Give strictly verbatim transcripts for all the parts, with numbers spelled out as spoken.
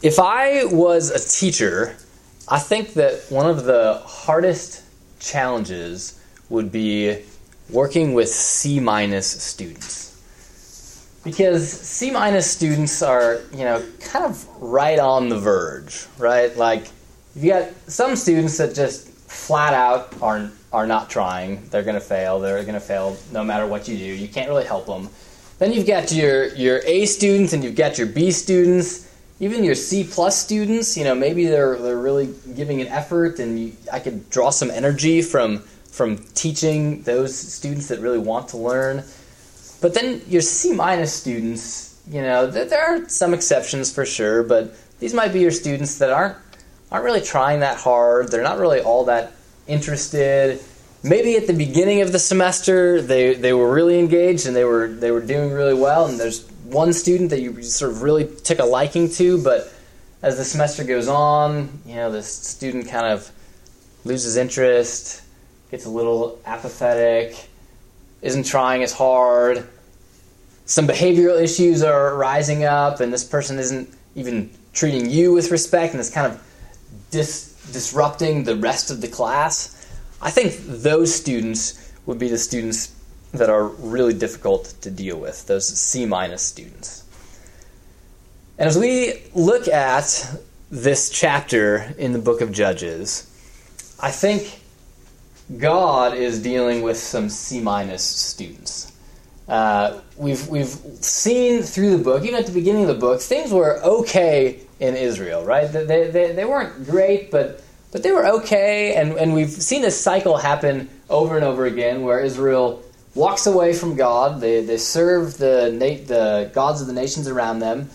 If I was a teacher, I think that one of the hardest challenges would be working with C-minus students. Because C-minus students are, you know, kind of right on the verge, right? Like, you got some students that just flat out are are not trying. They're going to fail. They're going to fail no matter what you do. You can't really help them. Then you've got your, your A students and you've got your B students. Even your C-plus students, you know, maybe they're they're really giving an effort, and you, I could draw some energy from from teaching those students that really want to learn. But then your C-minus students, you know, there, there are some exceptions for sure, but these might be your students that aren't aren't really trying that hard. They're not really all that interested. Maybe at the beginning of the semester they, they were really engaged and they were they were doing really well, and there's one student that you sort of really took a liking to, but as the semester goes on, you know, this student kind of loses interest, gets a little apathetic, isn't trying as hard. Some behavioral issues are rising up, and this person isn't even treating you with respect, and it's kind of dis- disrupting the rest of the class. I think those students would be the students that are really difficult to deal with, those C-minus students. And as we look at this chapter in the book of Judges, I think God is dealing with some C-minus students. Uh, we've we've seen through the book, even at the beginning of the book, things were okay in Israel, right? They they, they weren't great, but but they were okay, and, and we've seen this cycle happen over and over again, where Israel walks away from God. They they serve the na- the gods of the nations around them.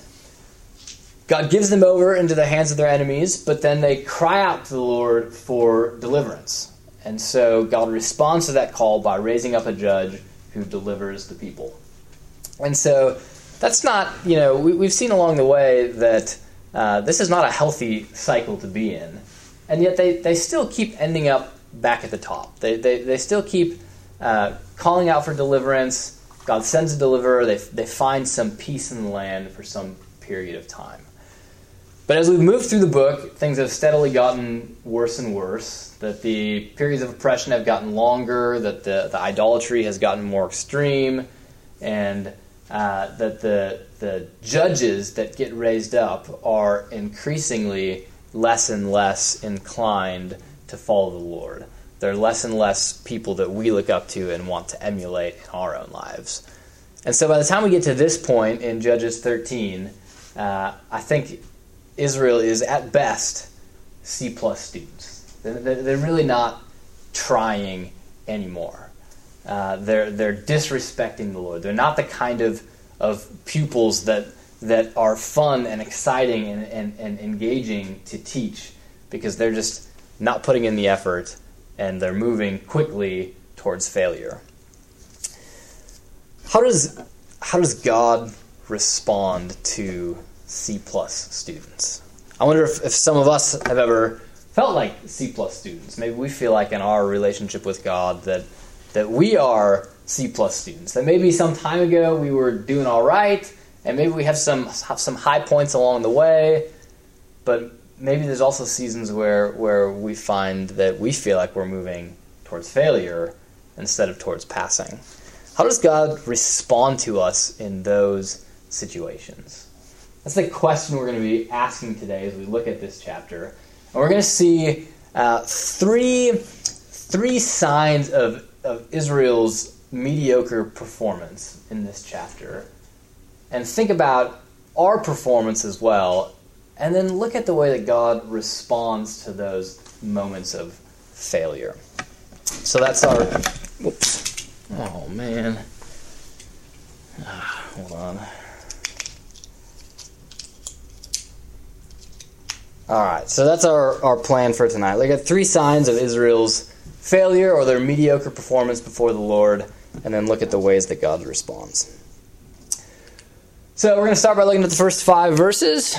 God gives them over into the hands of their enemies, but then they cry out to the Lord for deliverance. And so God responds to that call by raising up a judge who delivers the people. And so that's not, you know, we, we've seen along the way that uh, this is not a healthy cycle to be in. And yet they, they still keep ending up back at the top. They they, they still keep uh, calling out for deliverance. God sends a deliverer. They they find some peace in the land for some period of time. But as we've moved through the book, things have steadily gotten worse and worse. That the periods of oppression have gotten longer, that the, the idolatry has gotten more extreme, and uh, that the the judges that get raised up are increasingly less and less inclined to follow the Lord. They're less and less people that we look up to and want to emulate in our own lives. And so by the time we get to this point in Judges thirteen, uh, I think Israel is at best C-plus students. They're really not trying anymore. Uh, they're they're disrespecting the Lord. They're not the kind of, of pupils that that are fun and exciting and, and, and engaging to teach, because they're just not putting in the effort and they're moving quickly towards failure. How does how does God respond to C-plus students? I wonder if, if some of us have ever felt like C-plus students. Maybe we feel like in our relationship with God that that we are C-plus students. That maybe some time ago we were doing all right, and maybe we have some have some high points along the way, but maybe there's also seasons where, where we find that we feel like we're moving towards failure instead of towards passing. How does God respond to us in those situations? That's the question we're going to be asking today as we look at this chapter. And we're going to see uh, three, three signs of, of Israel's mediocre performance in this chapter. And think about our performance as well. And then look at the way that God responds to those moments of failure. So that's our... Whoops. Oh, man. Ah, hold on. All right, so that's our, our plan for tonight. We got three signs of Israel's failure or their mediocre performance before the Lord, and then look at the ways that God responds. So we're going to start by looking at the first five verses.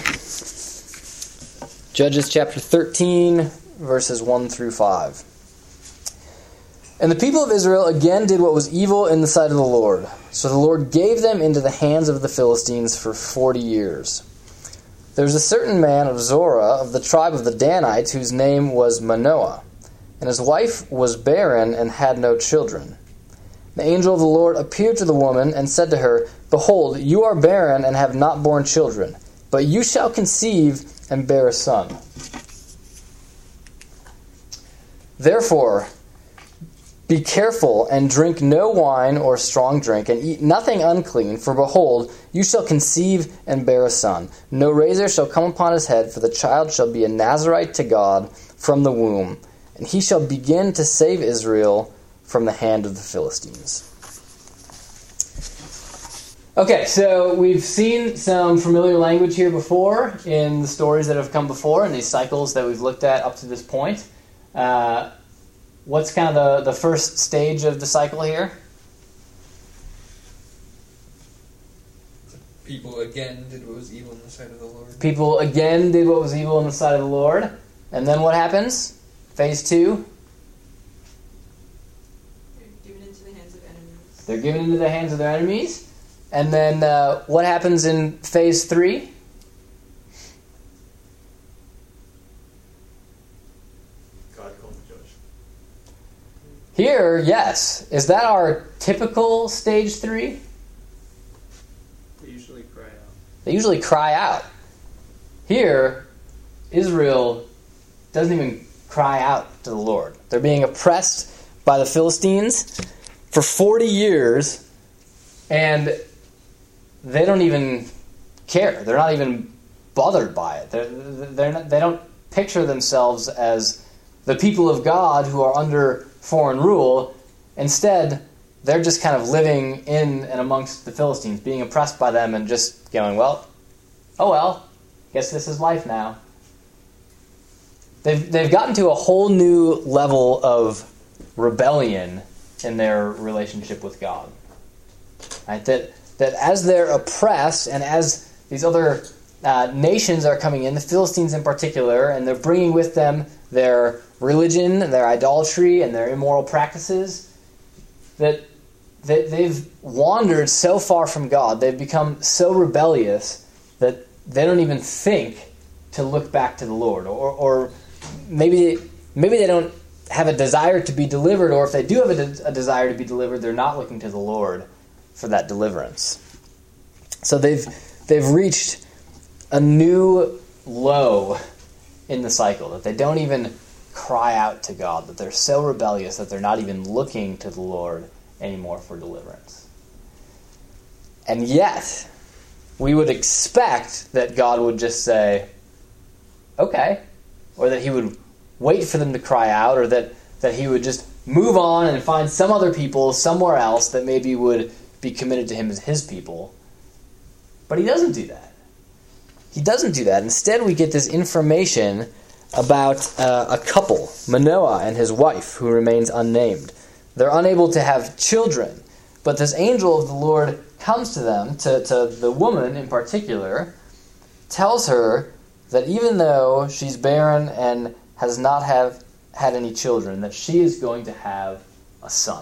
Judges chapter thirteen, verses one through five. And the people of Israel again did what was evil in the sight of the Lord. So the Lord gave them into the hands of the Philistines for forty years. There was a certain man of Zorah of the tribe of the Danites whose name was Manoah, and his wife was barren and had no children. The angel of the Lord appeared to the woman and said to her, Behold, you are barren and have not borne children, but you shall conceive and bear a son. Therefore, be careful and drink no wine or strong drink, and eat nothing unclean, for behold, you shall conceive and bear a son. No razor shall come upon his head, for the child shall be a Nazarite to God from the womb, and he shall begin to save Israel from the hand of the Philistines. Okay, so we've seen some familiar language here before in the stories that have come before, in these cycles that we've looked at up to this point. Uh, what's kind of the, the first stage of the cycle here? People again did what was evil in the sight of the Lord. People again did what was evil in the sight of the Lord. And then what happens? Phase two. They're given into the hands of enemies. They're given into the hands of their enemies. And then uh, what happens in phase three? God called the judge. Here, yes. Is that our typical stage three? They usually cry out. They usually cry out. Here, Israel doesn't even cry out to the Lord. They're being oppressed by the Philistines for forty years, and they don't even care. They're not even bothered by it. They're, they're not, they don't picture themselves as the people of God who are under foreign rule. Instead, they're just kind of living in and amongst the Philistines, being oppressed by them and just going, well, oh well, guess this is life now. They've, they've gotten to a whole new level of rebellion in their relationship with God. Right? That that as they're oppressed and as these other uh, nations are coming in, the Philistines in particular, and they're bringing with them their religion and their idolatry and their immoral practices, that they, they've wandered so far from God, they've become so rebellious that they don't even think to look back to the Lord. Or, or maybe, maybe they don't have a desire to be delivered, or if they do have a, de- a desire to be delivered, they're not looking to the Lord for that deliverance. So they've they've reached a new low in the cycle, that they don't even cry out to God, that they're so rebellious that they're not even looking to the Lord anymore for deliverance. And yet, we would expect that God would just say, okay, or that he would wait for them to cry out, or that, that he would just move on and find some other people somewhere else that maybe would be committed to him as his people. But he doesn't do that. He doesn't do that. Instead, we get this information about uh, a couple, Manoah and his wife, who remains unnamed. They're unable to have children, but this angel of the Lord comes to them, to, to the woman in particular, tells her that even though she's barren and has not have had any children, that she is going to have a son.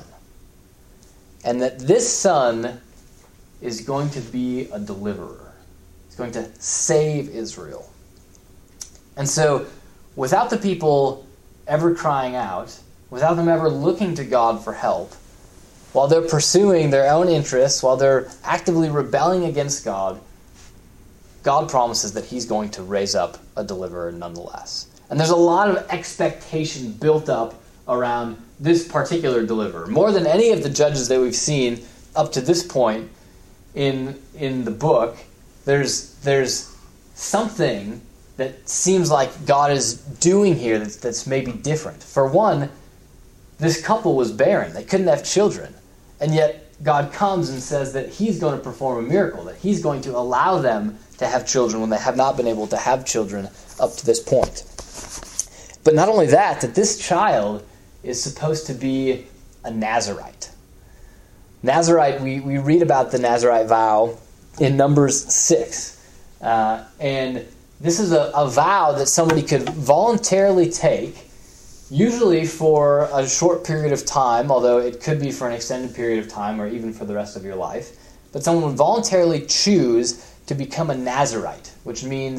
And that this son is going to be a deliverer. He's going to save Israel. And so, without the people ever crying out, without them ever looking to God for help, while they're pursuing their own interests, while they're actively rebelling against God, God promises that he's going to raise up a deliverer nonetheless. And there's a lot of expectation built up around this particular deliverer. More than any of the judges that we've seen up to this point in in the book, there's there's something that seems like God is doing here that's, that's maybe different. For one, this couple was barren. They couldn't have children. And yet God comes and says that he's going to perform a miracle, that he's going to allow them to have children when they have not been able to have children up to this point. But not only that, that this child is supposed to be a Nazarite. Nazarite, we, we read about the Nazarite vow in Numbers six. Uh, and this is a, a vow that somebody could voluntarily take, usually for a short period of time, although it could be for an extended period of time or even for the rest of your life. But someone would voluntarily choose to become a Nazarite, which means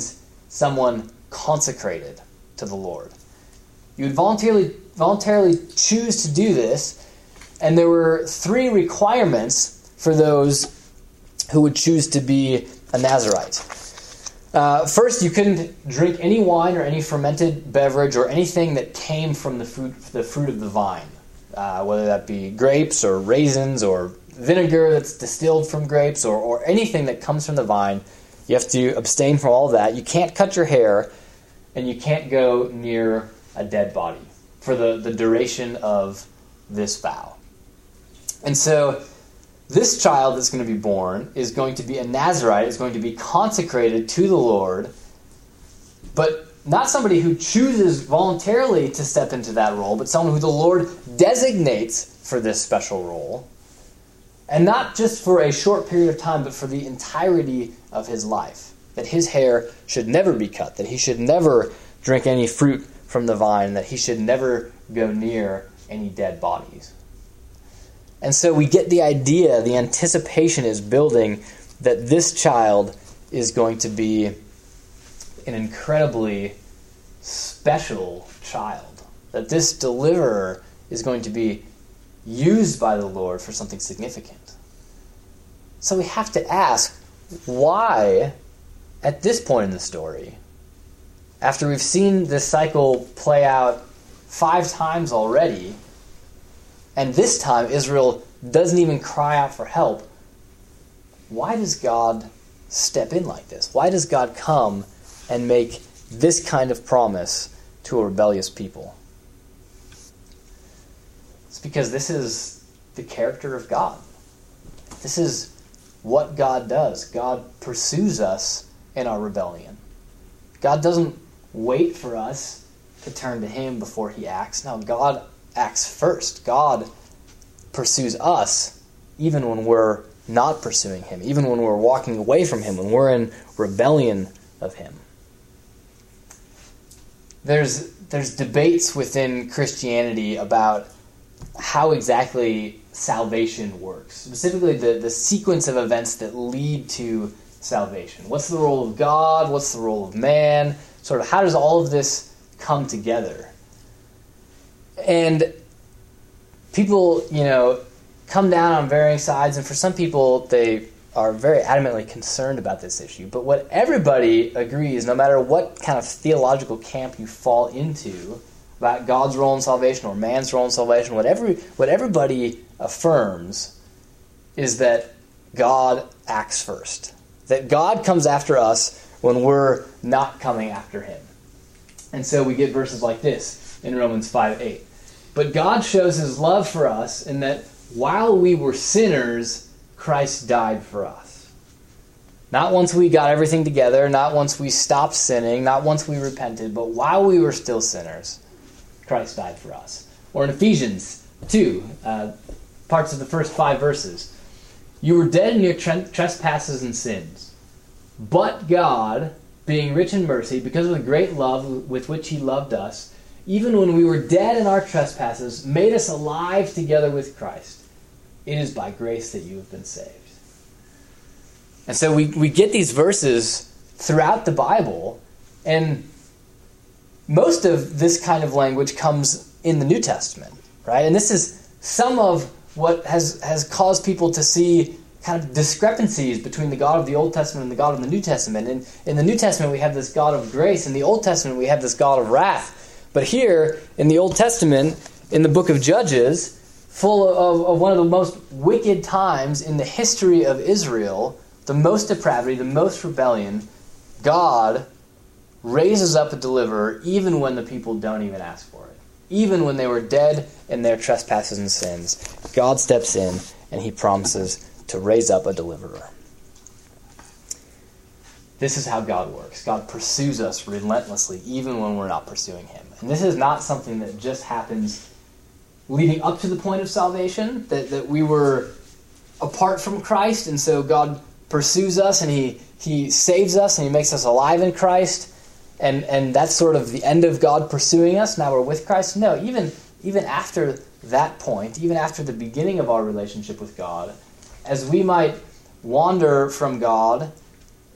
someone consecrated to the Lord. You would voluntarily voluntarily choose to do this, and there were three requirements for those who would choose to be a Nazirite. Uh, first, you couldn't drink any wine or any fermented beverage or anything that came from the fruit, the fruit of the vine, uh, whether that be grapes or raisins or vinegar that's distilled from grapes or, or anything that comes from the vine. You have to abstain from all that. You can't cut your hair, and you can't go near a dead body for the, the duration of this vow. And so this child that's going to be born is going to be a Nazirite, is going to be consecrated to the Lord, but not somebody who chooses voluntarily to step into that role, but someone who the Lord designates for this special role, and not just for a short period of time, but for the entirety of his life. That his hair should never be cut, that he should never drink any fruit from the vine, that he should never go near any dead bodies. And so we get the idea, the anticipation is building that this child is going to be an incredibly special child. That this deliverer is going to be used by the Lord for something significant. So we have to ask, why, at this point in the story, after we've seen this cycle play out five times already, and this time Israel doesn't even cry out for help, why does God step in like this? Why does God come and make this kind of promise to a rebellious people? It's because this is the character of God. This is what God does. God pursues us in our rebellion. God doesn't wait for us to turn to him before he acts. No, God acts first. God pursues us even when we're not pursuing him, even when we're walking away from him, when we're in rebellion of him. There's there's debates within Christianity about how exactly salvation works, specifically the, the sequence of events that lead to salvation. What's the role of God? What's the role of man? Sort of how does all of this come together? And people, you know, come down on varying sides, and for some people, they are very adamantly concerned about this issue. But what everybody agrees, no matter what kind of theological camp you fall into, about God's role in salvation or man's role in salvation, what, every, what everybody affirms is that God acts first. That God comes after us when we're not coming after him. And so we get verses like this in Romans five eight. But God shows his love for us in that while we were sinners, Christ died for us. Not once we got everything together, not once we stopped sinning, not once we repented, but while we were still sinners, Christ died for us. Or in Ephesians two, uh, parts of the first five verses. You were dead in your tre- trespasses and sins. But God, being rich in mercy, because of the great love with which he loved us, even when we were dead in our trespasses, made us alive together with Christ. It is by grace that you have been saved. And so we, we get these verses throughout the Bible, and most of this kind of language comes in the New Testament, right? And this is some of what has, has caused people to see kind of discrepancies between the God of the Old Testament and the God of the New Testament. And in the New Testament, we have this God of grace. In the Old Testament, we have this God of wrath. But here, in the Old Testament, in the book of Judges, full of, of one of the most wicked times in the history of Israel, the most depravity, the most rebellion, God raises up a deliverer even when the people don't even ask for it. Even when they were dead in their trespasses and sins, God steps in and he promises to raise up a deliverer. This is how God works. God pursues us relentlessly even when we're not pursuing him. And this is not something that just happens leading up to the point of salvation, that, that we were apart from Christ, and so God pursues us and he, he saves us and he makes us alive in Christ. And and that's sort of the end of God pursuing us. Now we're with Christ. No, even even after that point, even after the beginning of our relationship with God, as we might wander from God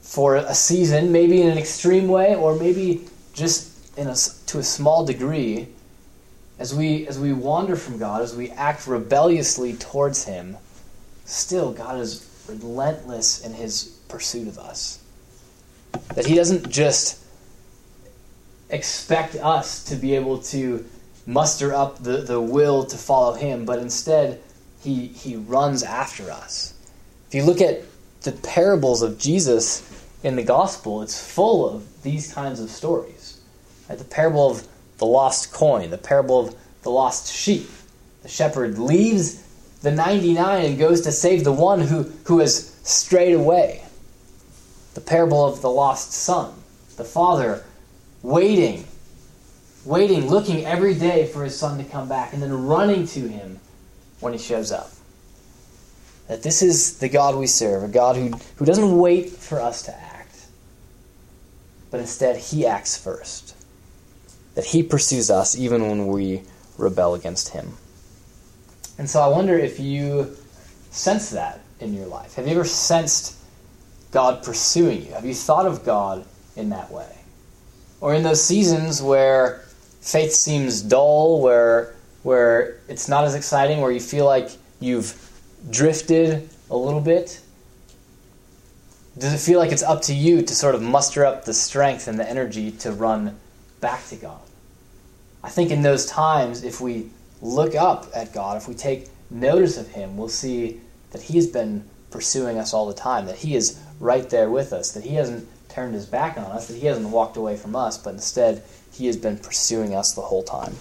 for a season, maybe in an extreme way, or maybe just in a, to a small degree, as we as we wander from God, as we act rebelliously towards Him, still God is relentless in His pursuit of us. That He doesn't just expect us to be able to muster up the, the will to follow Him, but instead He He runs after us. If you look at the parables of Jesus in the gospel, it's full of these kinds of stories. Right? The parable of the lost coin, the parable of the lost sheep. The shepherd leaves the ninety-nine and goes to save the one who, who has strayed away. The parable of the lost son. The father waiting, waiting, looking every day for his son to come back, and then running to him when he shows up. That this is the God we serve, a God who, who doesn't wait for us to act, but instead He acts first. That He pursues us even when we rebel against Him. And so I wonder if you sense that in your life. Have you ever sensed God pursuing you? Have you thought of God in that way? Or in those seasons where faith seems dull, where where it's not as exciting, where you feel like you've drifted a little bit? Does it feel like it's up to you to sort of muster up the strength and the energy to run back to God? I think in those times, if we look up at God, if we take notice of Him, we'll see that He has been pursuing us all the time, that He is right there with us, that He hasn't turned His back on us, that He hasn't walked away from us, but instead He has been pursuing us the whole time.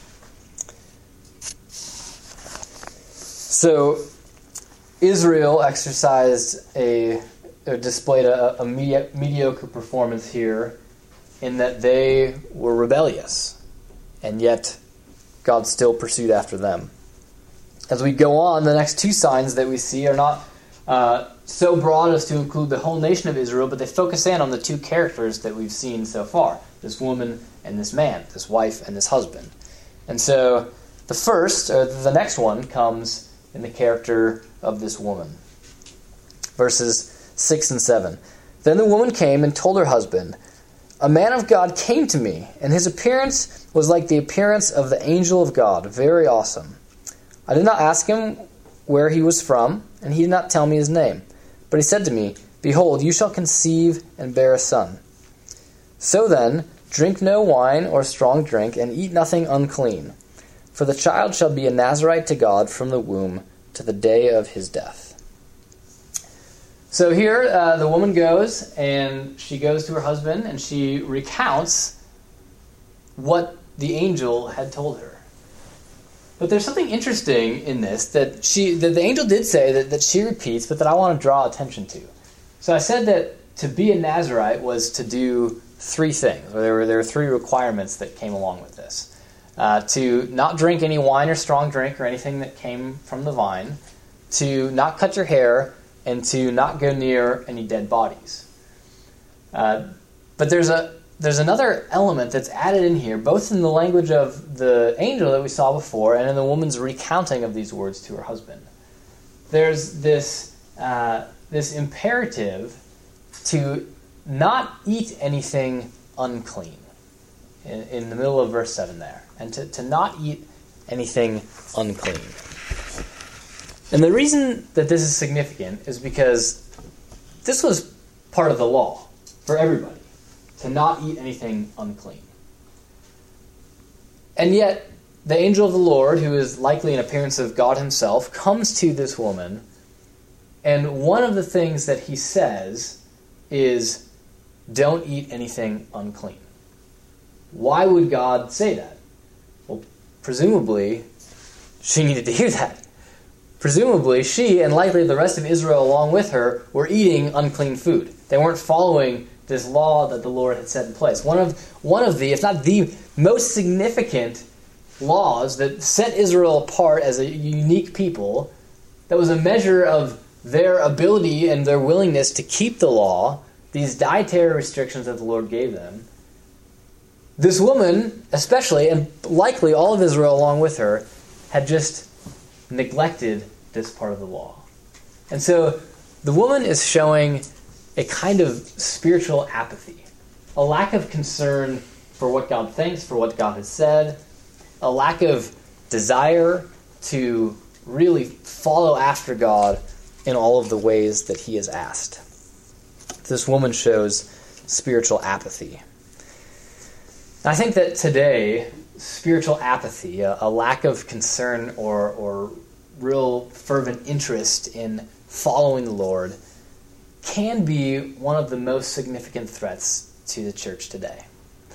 So, Israel exercised a, or displayed a, a medi- mediocre performance here in that they were rebellious, and yet God still pursued after them. As we go on, the next two signs that we see are not uh, so broad as to include the whole nation of Israel, but they focus in on the two characters that we've seen so far, this woman and this man, this wife and this husband. And so the first, or the next one, comes in the character of this woman. Verses six and seven. Then the woman came and told her husband, "A man of God came to me, and his appearance was like the appearance of the angel of God, very awesome. I did not ask him where he was from, and he did not tell me his name. But he said to me, Behold, you shall conceive and bear a son. So then, drink no wine or strong drink, and eat nothing unclean. For the child shall be a Nazirite to God from the womb to the day of his death." So here, uh, the woman goes, and she goes to her husband, and she recounts what the angel had told her. But there's something interesting in this that she, that the angel did say that, that she repeats, but that I want to draw attention to. So I said that to be a Nazirite was to do three things, or there were there were three requirements that came along with this. Uh, to not drink any wine or strong drink or anything that came from the vine, to not cut your hair, and to not go near any dead bodies. Uh, but there's a there's another element that's added in here, both in the language of the angel that we saw before and in the woman's recounting of these words to her husband. There's this uh, this imperative to not eat anything unclean in, in the middle of verse seven there, and to, to not eat anything unclean. And the reason that this is significant is because this was part of the law for everybody, to not eat anything unclean. And yet, the angel of the Lord, who is likely an appearance of God Himself, comes to this woman, and one of the things that he says is, don't eat anything unclean. Why would God say that? Well, presumably, she needed to hear that. Presumably, she, and likely the rest of Israel along with her, were eating unclean food. They weren't following this law that the Lord had set in place. One of, one of the, if not the most significant laws that set Israel apart as a unique people, that was a measure of their ability and their willingness to keep the law, these dietary restrictions that the Lord gave them. This woman, especially, and likely all of Israel along with her, had just neglected this part of the law. And so the woman is showing a kind of spiritual apathy, a lack of concern for what God thinks, for what God has said, a lack of desire to really follow after God in all of the ways that he has asked. This woman shows spiritual apathy. And I think that today, spiritual apathy, a, a lack of concern or, or real fervent interest in following the Lord, can be one of the most significant threats to the church today.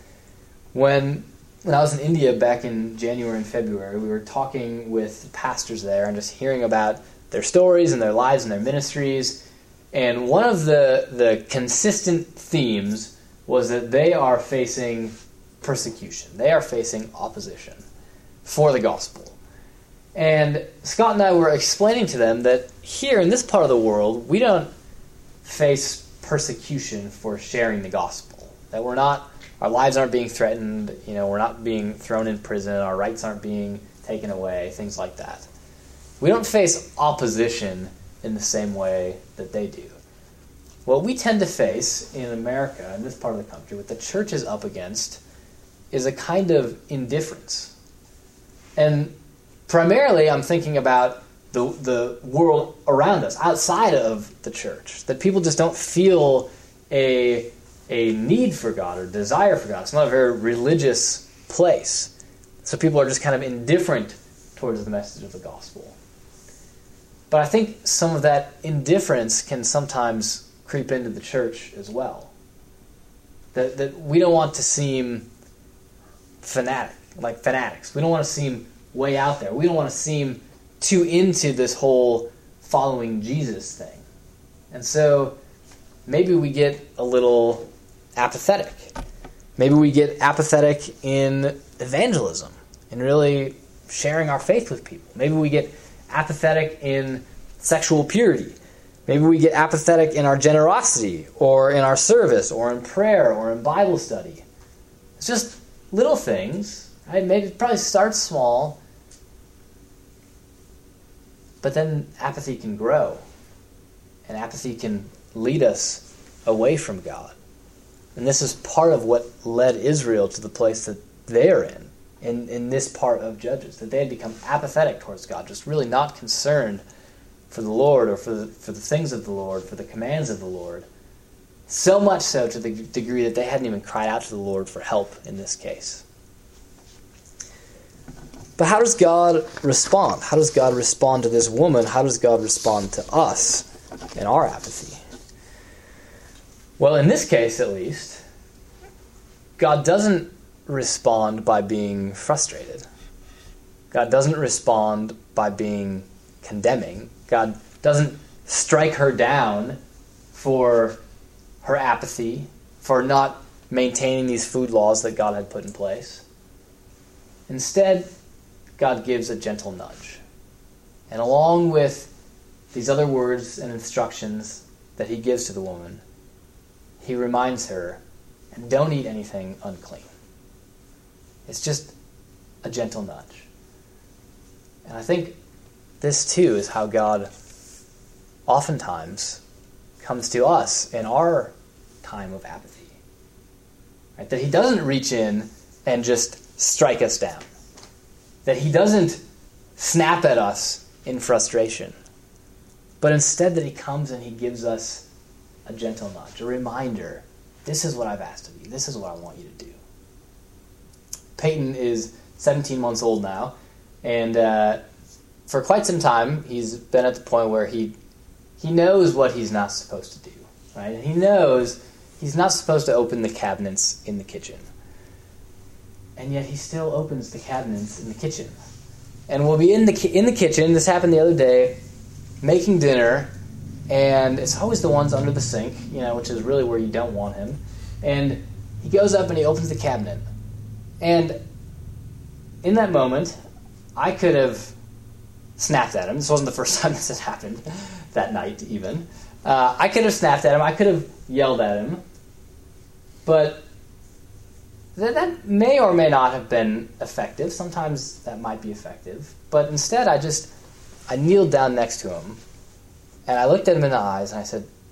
When when I was in India back in January and February, we were talking with pastors there and just hearing about their stories and their lives and their ministries. And one of the, the consistent themes was that they are facing persecution. They are facing opposition for the gospel. And Scott and I were explaining to them that here in this part of the world, we don't face persecution for sharing the gospel. That we're not, our lives aren't being threatened, you know, we're not being thrown in prison, our rights aren't being taken away, things like that. We don't face opposition in the same way that they do. What we tend to face in America, in this part of the country, what the church is up against, is a kind of indifference. And primarily I'm thinking about the the world around us, outside of the church, that people just don't feel a, a need for God or desire for God. It's not a very religious place. So people are just kind of indifferent towards the message of the gospel. But I think some of that indifference can sometimes creep into the church as well. That that we don't want to seem fanatic, like fanatics. We don't want to seem way out there. We don't want to seem too into this whole following Jesus thing. And so maybe we get a little apathetic. Maybe we get apathetic in evangelism, in really sharing our faith with people. Maybe we get apathetic in sexual purity. Maybe we get apathetic in our generosity, or in our service, or in prayer, or in Bible study. It's just little things, right? Maybe it probably starts small, but then apathy can grow, and apathy can lead us away from God. And this is part of what led Israel to the place that they're in, in, in this part of Judges, that they had become apathetic towards God, just really not concerned for the Lord or for the, for the things of the Lord, for the commands of the Lord. So much so to the degree that they hadn't even cried out to the Lord for help in this case. But how does God respond? How does God respond to this woman? How does God respond to us in our apathy? Well, in this case, at least, God doesn't respond by being frustrated. God doesn't respond by being condemning. God doesn't strike her down for her apathy, for not maintaining these food laws that God had put in place. Instead, God gives a gentle nudge. And along with these other words and instructions that he gives to the woman, he reminds her, and don't eat anything unclean. It's just a gentle nudge. And I think this too is how God oftentimes comes to us in our time of apathy. Right? That he doesn't reach in and just strike us down. That he doesn't snap at us in frustration. But instead that he comes and he gives us a gentle nudge, a reminder, this is what I've asked of you. This is what I want you to do. Peyton is seventeen months old now, and uh, for quite some time he's been at the point where he he knows what he's not supposed to do. Right? And he knows he's not supposed to open the cabinets in the kitchen. And yet he still opens the cabinets in the kitchen. And we'll be in the ki- in the kitchen, this happened the other day, making dinner, and it's always the ones under the sink, you know, which is really where you don't want him. And he goes up and he opens the cabinet. And in that moment, I could have snapped at him. This wasn't the first time this had happened, that night even. Uh, I could have snapped at him. I could have yelled at him. But that, that may or may not have been effective. Sometimes that might be effective. But instead, I just, I kneeled down next to him, and I looked at him in the eyes, and I said,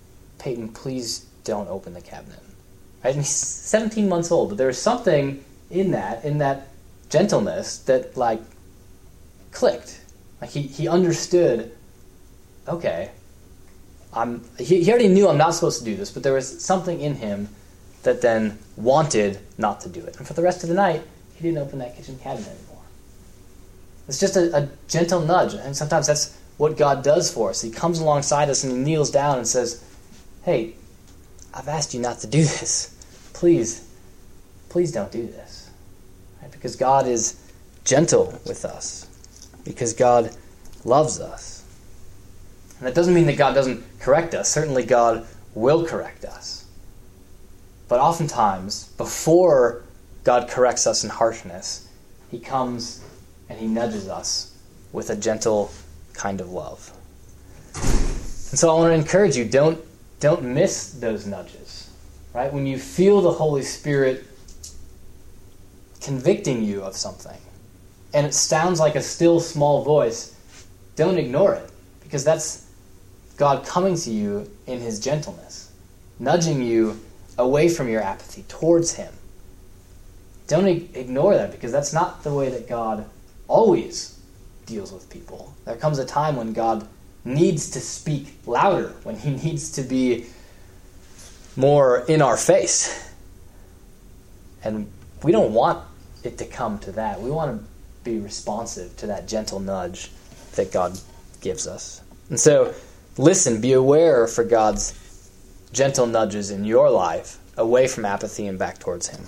Peyton, please don't open the cabinet. Right? And he's seventeen months old, but there was something in that, in that gentleness that, like, clicked. Like, he, he understood, okay, I'm. He, he already knew I'm not supposed to do this, but there was something in him that then wanted not to do it. And for the rest of the night, he didn't open that kitchen cabinet anymore. It's just a, a gentle nudge, and sometimes that's what God does for us. He comes alongside us and he kneels down and says, hey, I've asked you not to do this. Please, please don't do this. Right? Because God is gentle with us. Because God loves us. And that doesn't mean that God doesn't correct us. Certainly God will correct us. But oftentimes, before God corrects us in harshness, he comes and he nudges us with a gentle kind of love. And so I want to encourage you, don't don't miss those nudges. Right? When you feel the Holy Spirit convicting you of something, and it sounds like a still small voice, don't ignore it, because that's God coming to you in his gentleness, nudging you away from your apathy towards him. Don't ignore that, because that's not the way that God always deals with people. There comes a time when God needs to speak louder, when he needs to be more in our face. And we don't want it to come to that. We want to be responsive to that gentle nudge that God gives us. And so, listen, be aware for God's gentle nudges in your life, away from apathy and back towards him.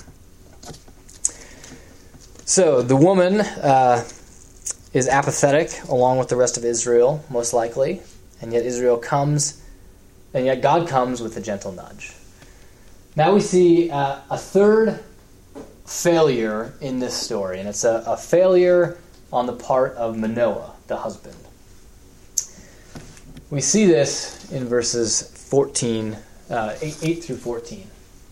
So, the woman uh, is apathetic along with the rest of Israel, most likely, and yet Israel comes, and yet God comes with a gentle nudge. Now we see uh, a third failure in this story, and it's a, a failure on the part of Manoah, the husband. We see this in verses fourteen, uh, eight, eight through fourteen.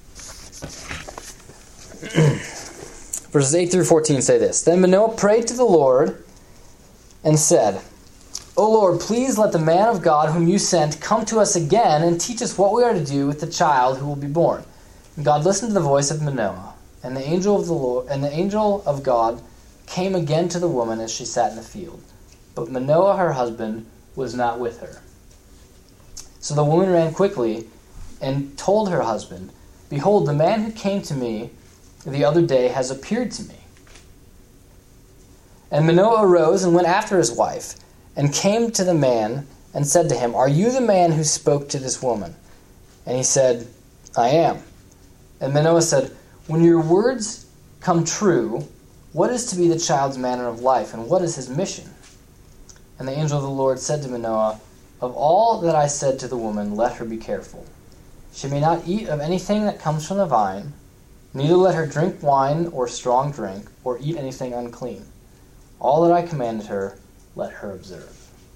Verses eight through fourteen say this: Then Manoah prayed to the Lord and said, O Lord, please let the man of God whom you sent come to us again and teach us what we are to do with the child who will be born. And God listened to the voice of Manoah, and the angel of the Lord and the angel of God came again to the woman as she sat in the field. But Manoah, her husband, was not with her. So the woman ran quickly and told her husband, Behold, the man who came to me the other day has appeared to me. And Manoah arose and went after his wife, and came to the man and said to him, Are you the man who spoke to this woman? And he said, I am. And Manoah said, When your words come true, what is to be the child's manner of life, and what is his mission? And the angel of the Lord said to Manoah, Of all that I said to the woman, let her be careful. She may not eat of anything that comes from the vine, neither let her drink wine or strong drink, or eat anything unclean. All that I commanded her, let her observe.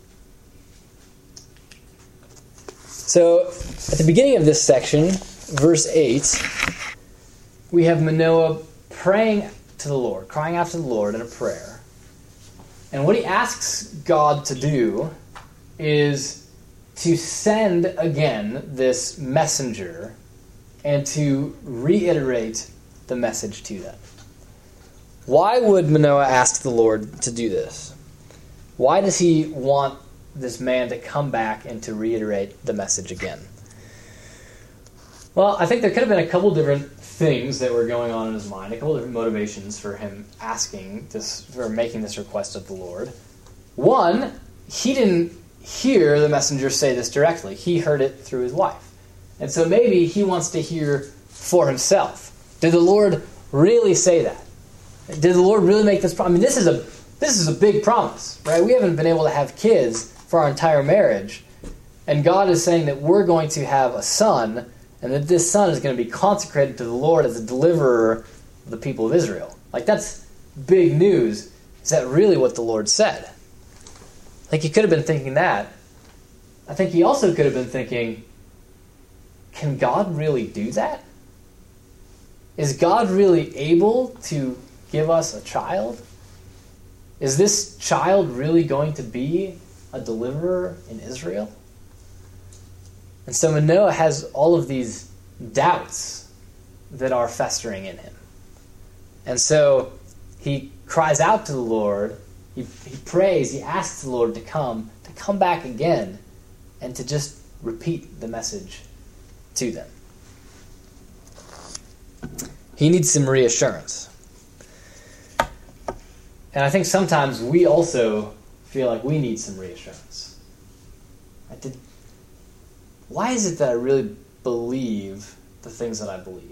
So, at the beginning of this section, verse eight, we have Manoah praying to the Lord, crying out to the Lord in a prayer. And what he asks God to do is to send again this messenger and to reiterate the message to them. Why would Manoah ask the Lord to do this? Why does he want this man to come back and to reiterate the message again? Well, I think there could have been a couple different things that were going on in his mind, a couple different motivations for him asking this, for making this request of the Lord. One, he didn't hear the messenger say this directly. He heard it through his wife. And so maybe he wants to hear for himself. Did the Lord really say that? Did the Lord really make this promise? I mean, this is a this is a big promise, right? We haven't been able to have kids for our entire marriage, and God is saying that we're going to have a son, and that this son is going to be consecrated to the Lord as a deliverer of the people of Israel. Like, that's big news. Is that really what the Lord said? I think he could have been thinking that. I think he also could have been thinking, can God really do that? Is God really able to give us a child? Is this child really going to be a deliverer in Israel? And so Manoah has all of these doubts that are festering in him. And so he cries out to the Lord, he, he prays, he asks the Lord to come, to come back again, and to just repeat the message to them. He needs some reassurance. And I think sometimes we also feel like we need some reassurance. I did, why is it that I really believe the things that I believe?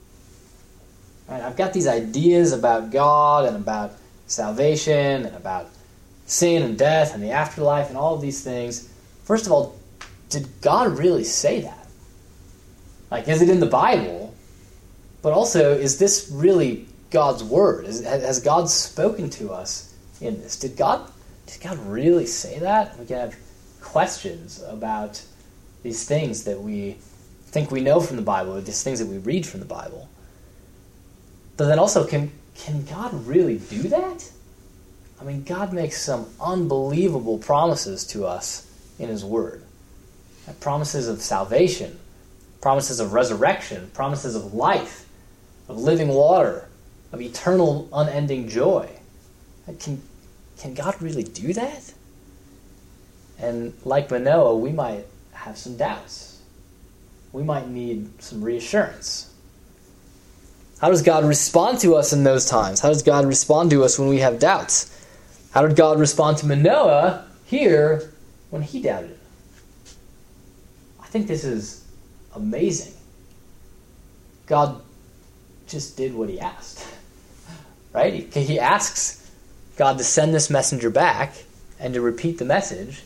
Right, I've got these ideas about God and about salvation and about sin and death and the afterlife and all of these things. First of all, did God really say that? Like, is it in the Bible? But also, is this really God's word? Is, has God spoken to us in this? Did God, did God really say that? We can have questions about these things that we think we know from the Bible, or these things that we read from the Bible. But then also, can can God really do that? I mean, God makes some unbelievable promises to us in His Word. Promises of salvation, promises of resurrection, promises of life, of living water, of eternal, unending joy. Can, can God really do that? And like Manoah, we might have some doubts. We might need some reassurance. How does God respond to us in those times? How does God respond to us when we have doubts? How did God respond to Manoah here when he doubted? I think this is amazing. God just did what he asked. Right? He, he asks God to send this messenger back and to repeat the message.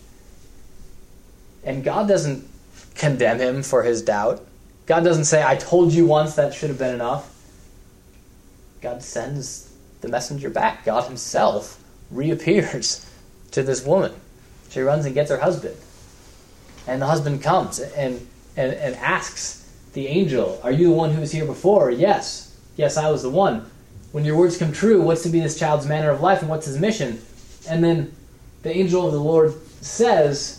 And God doesn't condemn him for his doubt. God doesn't say, I told you once that should have been enough. God sends the messenger back. God himself reappears to this woman. She runs and gets her husband. And the husband comes and, and, and asks the angel, are you the one who was here before? Yes. Yes, I was the one. When your words come true, what's to be this child's manner of life and what's his mission? And then the angel of the Lord says,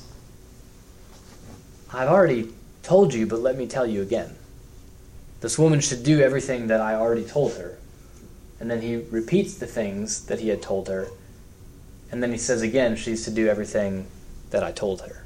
I've already told you, but let me tell you again. This woman should do everything that I already told her. And then he repeats the things that he had told her. And then he says again, she's to do everything that I told her.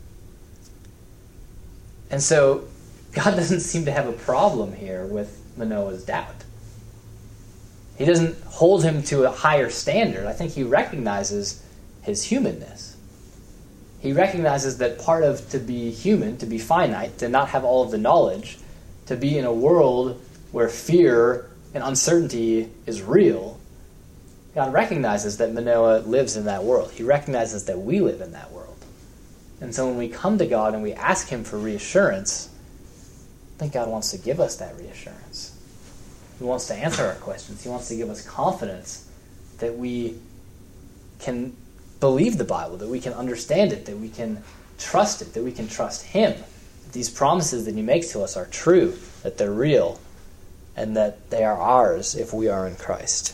And so, God doesn't seem to have a problem here with Manoah's doubt. He doesn't hold him to a higher standard. I think he recognizes his humanness. He recognizes that part of to be human, to be finite, to not have all of the knowledge, to be in a world where fear and uncertainty is real, God recognizes that Manoah lives in that world. He recognizes that we live in that world. And so when we come to God and we ask him for reassurance, I think God wants to give us that reassurance. He wants to answer our questions. He wants to give us confidence that we can believe the Bible, that we can understand it, that we can trust it, that we can trust him. That these promises that he makes to us are true, that they're real, and that they are ours if we are in Christ.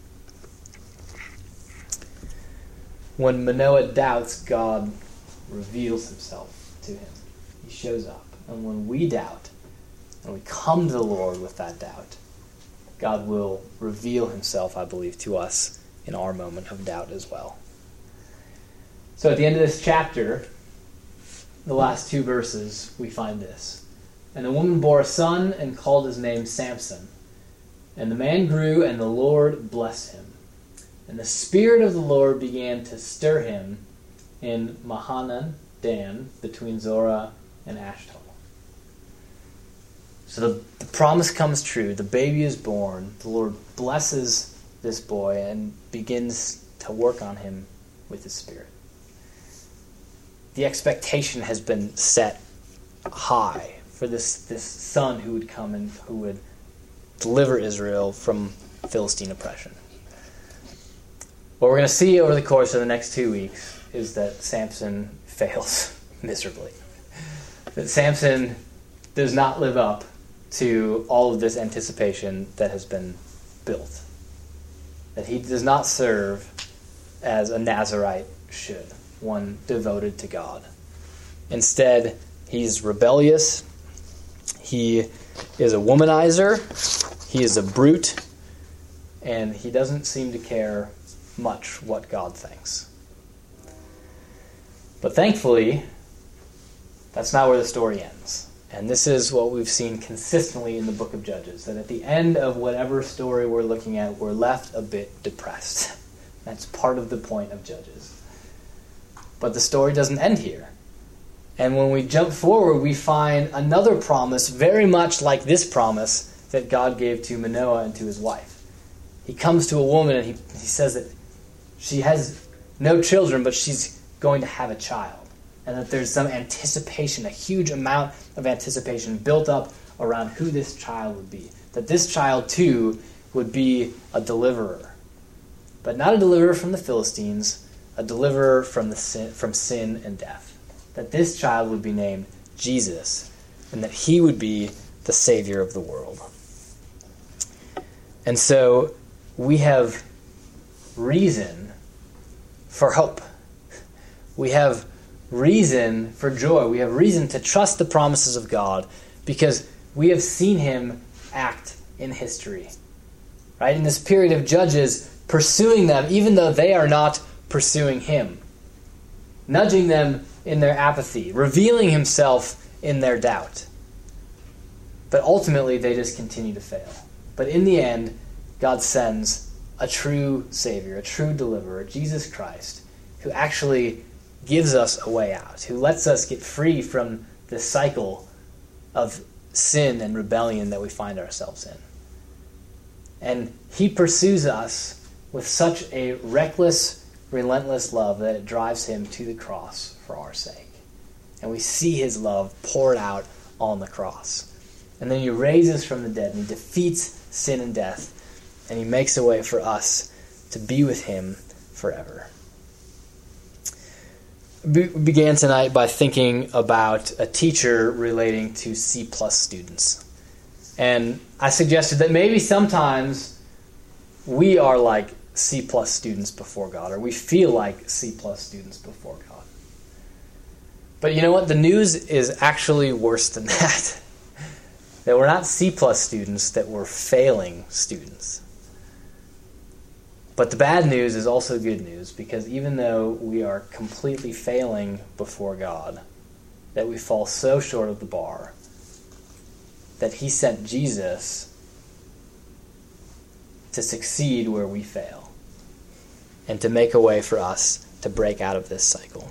When Manoah doubts, God reveals himself to him. He shows up. And when we doubt, and we come to the Lord with that doubt, God will reveal himself, I believe, to us in our moment of doubt as well. So at the end of this chapter, the last two verses, we find this. And the woman bore a son and called his name Samson. And the man grew, and the Lord blessed him. And the Spirit of the Lord began to stir him in Mahanaim, Dan, between Zorah and Ashtaol. So the, the promise comes true. The baby is born. The Lord blesses this boy and begins to work on him with his Spirit. The expectation has been set high for this, this son who would come and who would deliver Israel from Philistine oppression. What we're going to see over the course of the next two weeks is that Samson fails miserably. That Samson does not live up to all of this anticipation that has been built. That he does not serve as a Nazirite should, one devoted to God. Instead, He's rebellious. He is a womanizer. He is a brute. And he doesn't seem to care much what God thinks. But thankfully, that's not where the story ends. And this is what we've seen consistently in the book of Judges, that at the end of whatever story we're looking at, we're left a bit depressed. That's part of the point of Judges. But the story doesn't end here. And when we jump forward, we find another promise very much like this promise that God gave to Manoah and to his wife. He comes to a woman and he, he says that she has no children, but she's going to have a child. And that there's some anticipation, a huge amount of anticipation built up around who this child would be. That this child, too, would be a deliverer. But not a deliverer from the Philistines, a deliverer from the sin, from sin and death. That this child would be named Jesus, and that he would be the Savior of the world. And so we have reason for hope. We have reason for joy. We have reason to trust the promises of God because we have seen him act in history. Right? In this period of Judges, pursuing them even though they are not pursuing him. Nudging them in their apathy. Revealing himself in their doubt. But ultimately they just continue to fail. But in the end, God sends a true Savior, a true deliverer, Jesus Christ, who actually gives us a way out, who lets us get free from the cycle of sin and rebellion that we find ourselves in. And he pursues us with such a reckless, relentless love that it drives him to the cross for our sake. And we see his love poured out on the cross. And then he raises from the dead and he defeats sin and death. And he makes a way for us to be with him forever. We began tonight by thinking about a teacher relating to C plus students. And I suggested that maybe sometimes we are like C plus students before God, or we feel like C plus students before God. But you know what? The news is actually worse than that. That we're not C plus students, that we're failing students. But the bad news is also good news, because even though we are completely failing before God, that we fall so short of the bar, that he sent Jesus to succeed where we fail, and to make a way for us to break out of this cycle.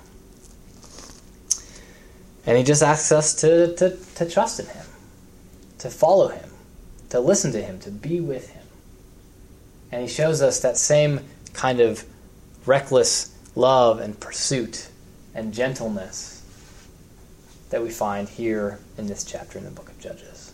And he just asks us to, to, to trust in him, to follow him, to listen to him, to be with him. And he shows us that same kind of reckless love and pursuit and gentleness that we find here in this chapter in the book of Judges.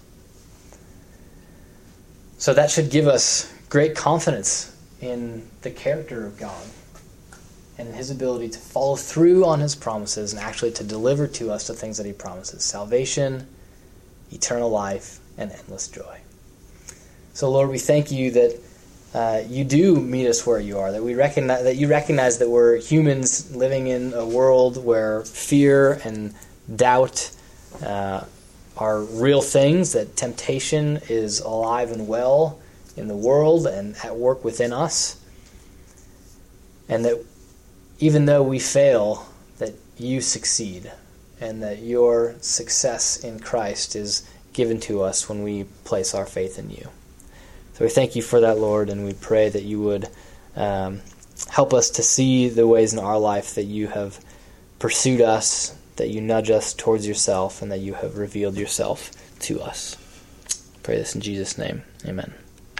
So that should give us great confidence in the character of God and in his ability to follow through on his promises and actually to deliver to us the things that he promises: salvation, eternal life, and endless joy. So Lord, we thank you that Uh, you do meet us where you are, that we recognize that you recognize that we're humans living in a world where fear and doubt uh, are real things, that temptation is alive and well in the world and at work within us, and that even though we fail, that you succeed, and that your success in Christ is given to us when we place our faith in you. So we thank you for that, Lord, and we pray that you would um, help us to see the ways in our life that you have pursued us, that you nudge us towards yourself, and that you have revealed yourself to us. I pray this in Jesus' name. Amen.